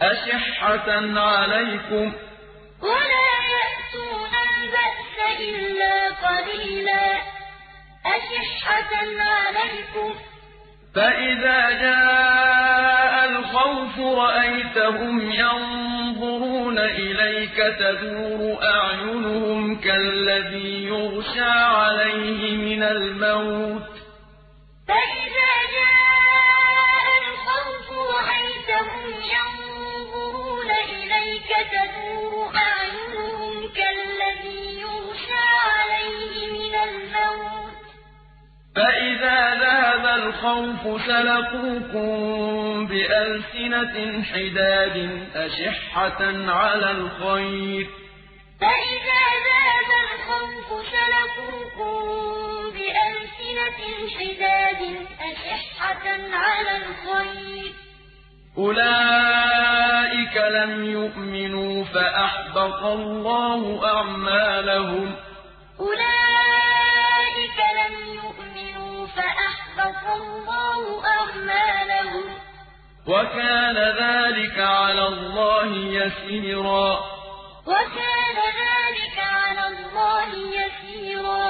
أشحة عليكم ولا يأتون البأس إلا قليلا أشحة عليكم فإذا جاء الخوف رأيتهم ينظرون إليك تدور أعينهم كالذي يغشى عليه من الموت فإذا جاء الخوف رأيتهم ينظرون إليك تدور أعينهم كالذي يغشى عليه من الموت فإذا ذهب الخوف سلقوكم بألسنة حداد أشحة على الخير فإذا ذهب الخوف سلقوكم بألسنة حداد أشحة على الخير أولئك لم يؤمنوا فأحبط الله أعمالهم أولئك لم يؤمنوا فأحبط الله أعمالهم وكان ذلك على الله يسيرا وكان ذلك على الله يسيرا